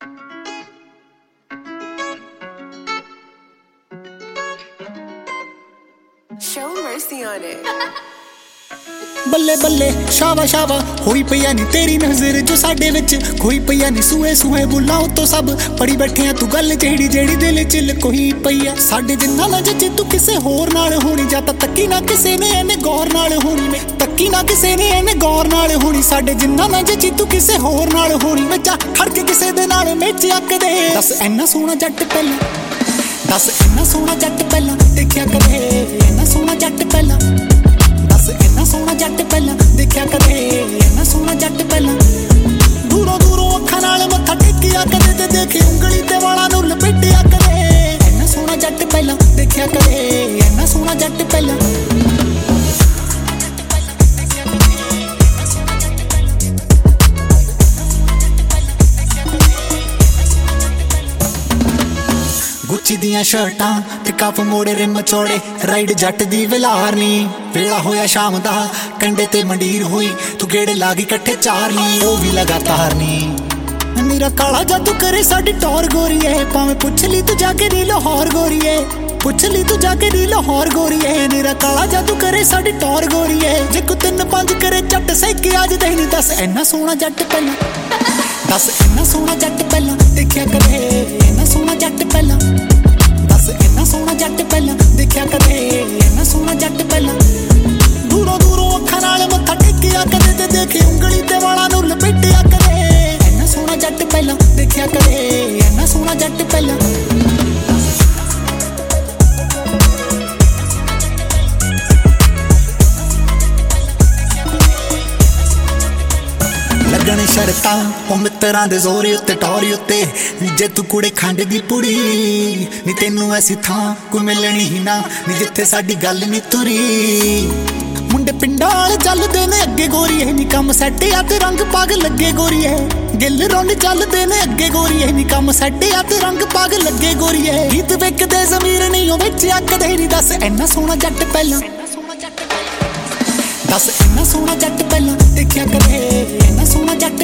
Show mercy on it. ਬੱਲੇ ਬੱਲੇ ਸ਼ਾਵਾ ਸ਼ਾਵਾ ਹੋਈ ਪਈਆ ਨੀ ਤੇਰੀ ਨਜ਼ਰ ਜੋ ਸਾਡੇ ਵਿੱਚ ਕੋਈ ਪਈਆ ਨੀ ਸੂਏ ਸੂਏ ਬੁੱਲਾਂ ਉਤੋਂ ਸਭ ਪੜੀ ਬੈਠੇ ਆ ਤੂੰ ਗੱਲ ਜਿਹੜੀ ਜਿਹੜੀ ਦਿਲ ਚ ਲਕੋਈ ਪਈਆ ਸਾਡੇ ਜਿੰਨਾ ਨਾ ਜੇ ਤੂੰ ਕਿਸੇ ਹੋਰ ਨਾਲ ਹੋਣੀ ਜਾਂ ਤਾਂ ਤੱਕੀ ਨਾ ਕਿਸੇ ਨੇ ਇਹਨੇ ਗੌਰ ਨਾਲ ਹੋਣੀ ਮੈਂ ਤੱਕੀ ਨਾ ਕਿਸੇ ਨੇ ਇਹਨੇ ਗੌਰ ਨਾਲ ਹੋਣੀ ਸਾਡੇ ਜਿੰਨਾ ਨਾ ਜੇ ਤੂੰ ਕਿਸੇ ਹੋਰ ਨਾਲ ਹੋਣੀ ਮੈਂ ਜਾ ਖੜ ਕੇ ਕਿਸੇ ਦੇ ਨਾਲ ਮੇਚ ਅੱਕਦੇ ਦੱਸ ਇੰਨਾ ਸੋਹਣਾ ਜੱਟ ਪਹਿਲਾਂ ਦੱਸ ਇੰਨਾ ਸੋਹਣਾ ਜੱਟ ਪਹਿਲਾਂ ਦੇਖਿਆ ਕਦੇ ਇੰਨਾ ਸੋਹਣਾ ਜੱਟ ਪਹਿਲਾਂ ਦੱਸ ਇੰਨਾ ਸੋਹਣਾ ਜੱਟ ਪਹਿਲਾਂ ਦੇਖਿਆ ਕਦੇ ਇੰਨਾ ਸੋਹਣਾ ਜੱਟ ਪਹਿਲਾਂ ਦੂਰੋਂ ਦੂਰੋਂ ਅੱਖਾਂ ਨਾਲ ਮੱਥਾ ਟੇਕਿਆ ਕਦੇ ਤੇ ਦੇਖੇ ਉਂਗਲੀ ਤੇ ਵਾਲਾਂ ਨੂੰ ਲਪੇਟਿਆ ਕਦੇ ਇੰਨਾ ਸੋਹਣਾ ਜੱਟ ਪਹਿਲਾਂ ਦੇਖਿਆ ਕਦੇ ਇੰਨਾ ਸੋਹਣਾ ਜੱਟ ਪਹਿਲਾਂ ਗੁੱਚੀ ਦੀਆਂ ਸ਼ਰਟਾਂ ਤੇ ਕੱਪ ਮੋੜੇ ਰਿਮ ਚੌੜੇ ਰਾਈਡ ਜੱਟ ਦੀ ਵਿਲਾਰਨੀ ਵੇਲਾ ਹੋਇਆ ਸ਼ਾਮ ਦਾ ਕੰਡੇ ਤੇ ਮੰਡੀਰ ਹੋਈ ਤੂੰ ਗੇੜੇ ਲਾ ਗਈ ਇਕੱਠੇ ਚਾਰਨੀ ਉਹ ਵੀ ਲਗਾਤਾਰ ਨੀ ਮੇਰਾ ਕਾਲਾ ਜਾਦੂ ਕਰੇ ਸਾਡੀ ਟੌਰ ਗੋਰੀਏ ਭਾਵੇਂ ਪੁੱਛ ਲਈ ਤੂੰ ਜਾ ਕੇ ਨੀ ਲਾਹੌਰ ਗੋਰੀਏ ਪੁੱਛ ਲਈ ਤੂੰ ਜਾ ਕੇ ਨੀ ਲਾਹੌਰ ਗੋਰੀਏ ਮੇਰਾ ਕਾਲਾ ਜਾਦੂ ਕਰੇ ਸਾਡੀ ਟੌਰ ਗੋਰੀਏ ਜੇ ਕੋ 3-5 ਕਰੇ ਝੱਟ ਸੈਕੇ ਅੱਜ ਦੇ ਨਹੀਂ ਦੱਸ ਇੰਨਾ ਸੋਹਣਾ ਜੱਟ ਪਹਿਲਾਂ ਦੱਸ ਇੰਨਾ ਸੋਹਣਾ ਜੱਟ ਪਹਿਲਾਂ ਦੇਖਿਆ ਕਦੇ ਇੰਨਾ ਸੋਹਣਾ ਜੱਟ ਪਹਿਲਾਂ ਦੱਸ ਇੰਨਾ ਸੋਹਣਾ ਜੱਟ ਪਹਿਲਾਂ ਦੇਖਿਆ ਕਦੇ ਇੰਨਾ ਸੋਹਣਾ ਜੱਟ ਪਹਿਲਾਂ ਦੂਰੋਂ ਦੂਰੋਂ ਅੱਖਾਂ ਨਾਲ ਮੱਥਾ ਟੇਕਿਆ ਕਦੇ ਤੇ ਦੇਖੇ ਉਂਗਲੀ ਤੇ ਵਾਲਾਂ ਨੂੰ ਲਪੇਟਿਆ ਕਦੇ ਇੰਨਾ ਸੋਹਣਾ ਜੱਟ ਪਹਿਲਾਂ ਦੇਖਿਆ ਕਦੇ ਇੰਨਾ ਸੋਹਣਾ ਜੱਟ ਪਹਿਲਾਂ ਲੱਗਣ ਸ਼ਰਤਾਂ ਉਹ ਮਿੱਤਰਾਂ ਦੇ ਜ਼ੋਰੇ ਉੱਤੇ ਟੌਰੀ ਉੱਤੇ ਜੇ ਤੂੰ ਕੁੜੇ ਖੰਡ ਦੀ ਪੁੜੀ ਨੀ ਤੈਨੂੰ ਐਸੀ ਥਾਂ ਕੋਈ ਮਿਲਣੀ ਹੀ ਨਾ ਨੀ ਜਿੱਥੇ ਸਾਡੀ ਗੱਲ ਨੀ ਤੁਰੀ ਮੁੰਡੇ ਪਿੰਡਾਂ ਵਾਲੇ ਚੱਲਦੇ ਨੇ ਅੱਗੇ ਗੋਰੀਏ ਨੀ ਕੰਮ ਸੈੱਟ ਆ ਤੇ ਰੰਗ ਪੱਗ ਲੱਗੇ ਗੋਰੀਏ ਗਿੱਲ ਰੌਂਡ ਚੱਲਦੇ ਨੇ ਅੱਗੇ ਗੋਰੀਏ ਨੀ ਕੰਮ ਸੈੱਟ ਆ ਤੇ ਰੰਗ ਪੱਗ ਲੱਗੇ ਗੋਰੀਏ ਗੀਤ ਵੇਖਦੇ ਜ਼ਮੀਰ ਨਹੀਂ ਉਹ ਵਿੱਚ ਅੱਕਦੇ ਨੀ ਦੱਸ ਇੰਨਾ ਸੋਹਣਾ ਜੱਟ ਪਹਿਲਾਂ ਦੱਸ ਇੰਨਾ ਸੋਹਣਾ ਜੱਟ ਪਹਿਲਾਂ ਦੇਖਿਆ ਕਦੇ ਇੰਨਾ ਸੋਹਣਾ ਜੱਟ